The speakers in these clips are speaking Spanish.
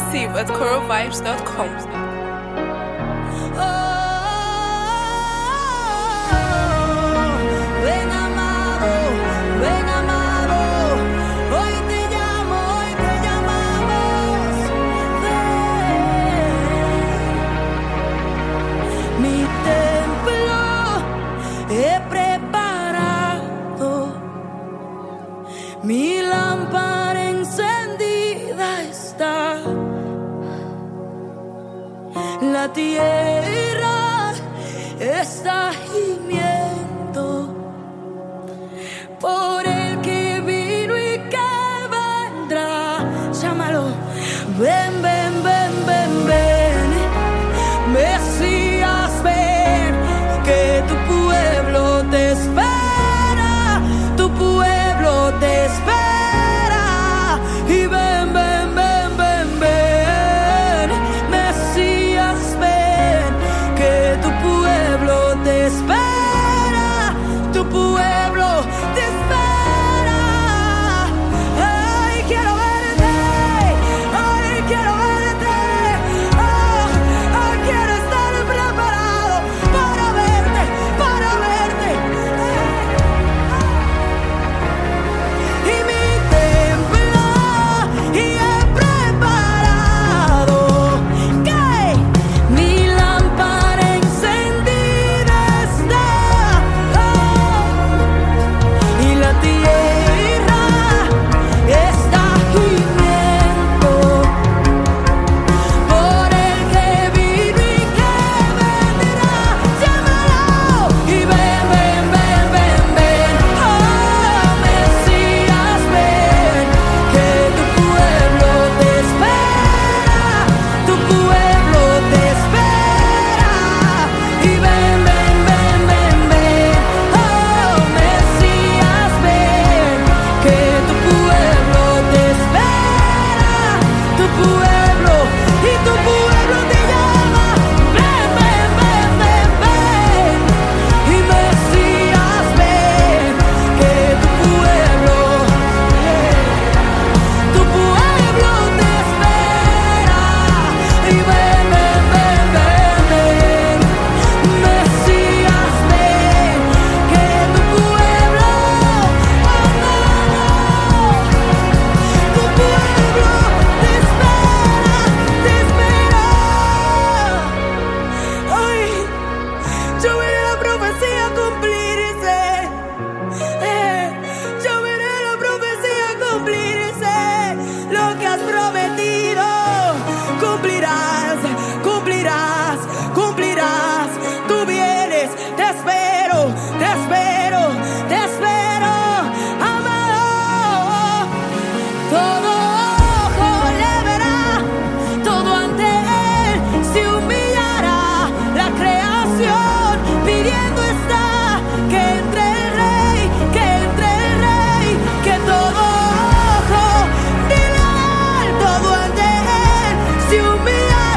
exclusive at coralvibes.com. Mi lámpara encendida está, la tierra está gimiendo por el que vino y que vendrá. Llámalo, ven, ven, ven, ven, ven, Mesías, ven, que tu pueblo te espera, tu pueblo te espera. Y ven, ven, ven, ven, ven, Mesías, ven, que tu pueblo te espera, tu pueblo te espera. Ay, quiero verte, ay, quiero verte, quiero estar preparado para verte, para verte. Y mi templo y he preparado que mi lámpara encendida está, y la tierra está gimiendo por el que vino y que vendrá. Llámalo y ven, ven, ven, ven, ven, Mesías, ven, que tu pueblo te espera, tu pueblo te espera. Y ven, ven, ven, ven, ven, Mesías, ven, que tu pueblo te espera, tu pueblo, y tu pueblo te llama. Ven, ven, ven, ven, ven, y Mesías, ven, que tu pueblo te espera. Y ven, ven, ven, ven, ven, Mesías, ven, que tu pueblo te espera, te espera. Ay, yo veré la profecía cumplirse. Yo veré la profecía cumplirse. Lo que has prometido, cumplirás, cumplirás, cumplirás. Tú vienes, te espero, te espero, te espero, amado. Todo ojo le verá, todo ante él se humillará. La creación pidiendo está que entre el rey, que entre el rey, que todo ojo dile a él, todo ante él se humillará.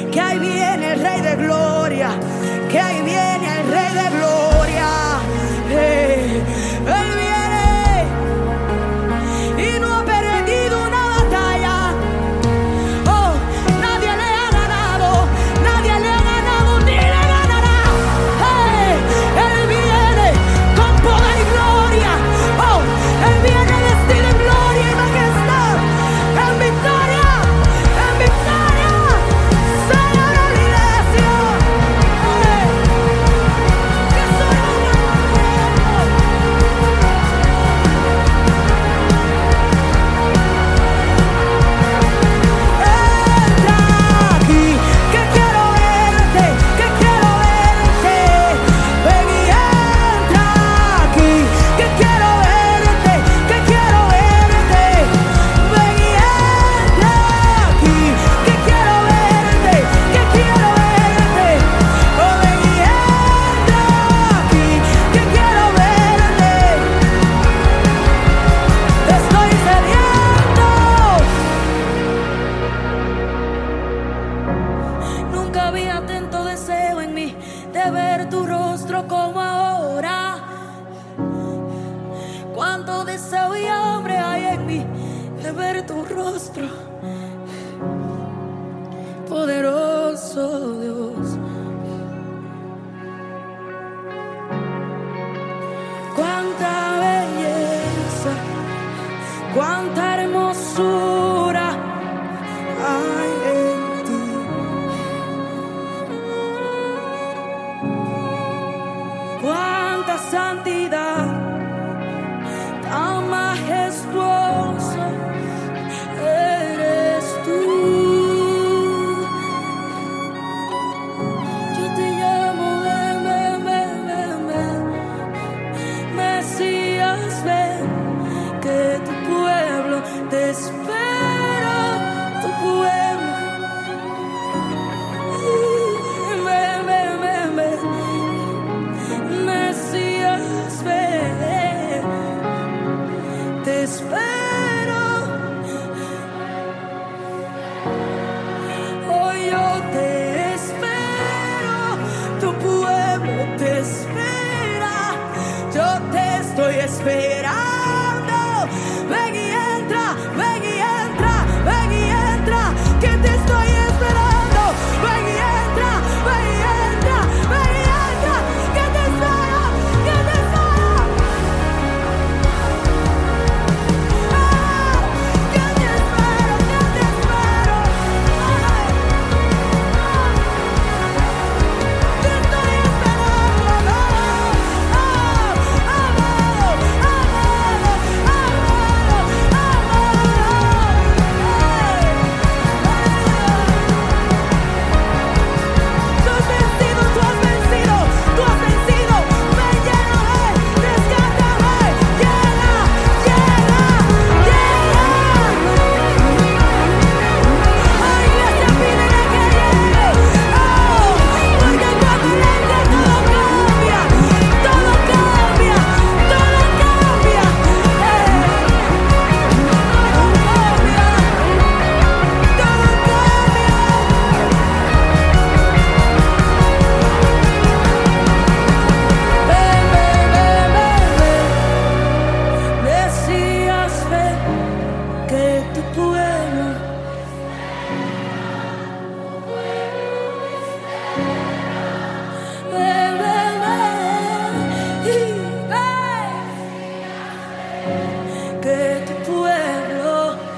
que ahí viene el Rey de Gloria, que ahí viene el Rey de Gloria. Él viene y no ha perdido una batalla. Oh, nadie le ha ganado, nadie le ha ganado ni le ganará. Él viene con poder y gloria. Oh, Él viene vestido en gloria y majestad, en victoria, en victoria. Celebra la iglesia. Que soy un entra aquí, que quiero verte, que quiero verte. Ven y entra aquí, que quiero verte, que quiero verte. Ven y entra aquí, que quiero verte, que quiero verte. Oh, ven y entra aquí, que quiero verte. Estoy sediento. Nunca había tanto deseo en mí de ver tu rostro como ahora. Cuánto deseo y hambre hay en mí de ver tu rostro, poderoso Dios. Cuánta belleza, cuánta hermosura hay en ti. Cuánta santidad, tan majestuoso eres tú. Yo te llamo, ven, ven, ven, ven, ven. Mesías, ven, que tu pueblo te espera, tu pueblo. Ven, ven, ven, ven. Mesías, ven, te espero. Hoy yo te espero, tu pueblo te espera. Yo te estoy esperando. Ven y entra, ven y entra, ven y entra, que te estoy esperando. Ven y entra, ven y entra, ven y entra, que te espero, que te espero. Que te espero, que te espero. Te estoy esperando. Amado, amado, Tú has vencido, tú has vencido, tú has vencido. Ven, lléname, rescátame, llena, llena, llena. La iglesia pide que llegue. Oh, porque cuando Él entra todo cambia, todo cambia, todo cambia. Todo cambia, todo cambia. Ven, ven, ven, ven, ven. Mesías, ven, que tu pueblo. Ven, ven, ven, y ven, que tu pueblo.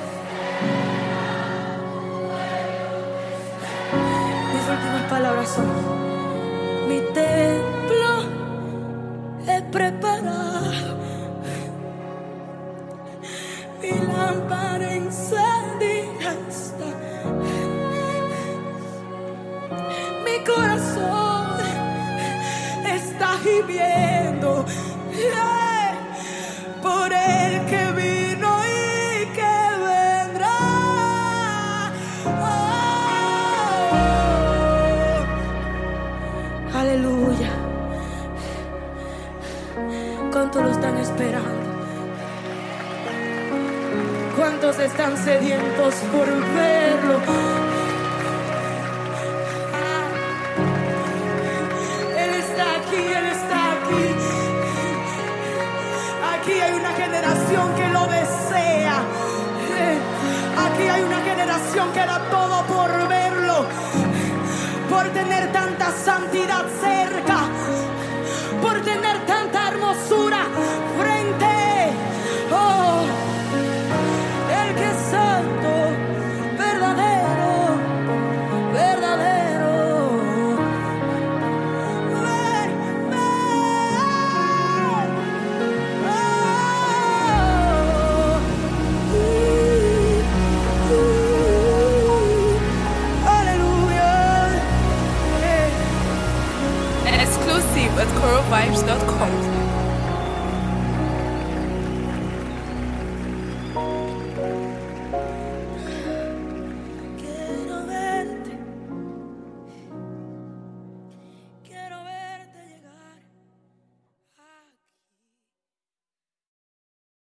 Mis últimas palabras son: mi templo he preparado, mi lámpara encendida está. Mi corazón está gimiendo por el que vino y que vendrá. Oh, aleluya. ¿Cuántos lo están esperando? ¿Cuántos están sedientos por verlo? adoración, que da todo por verlo, por tener tanta santidad cerca, por tener tanta hermosura frente. Oh, el que es santo, verdadero, verdadero. Ven, ven. Exclusive at corovibes.com.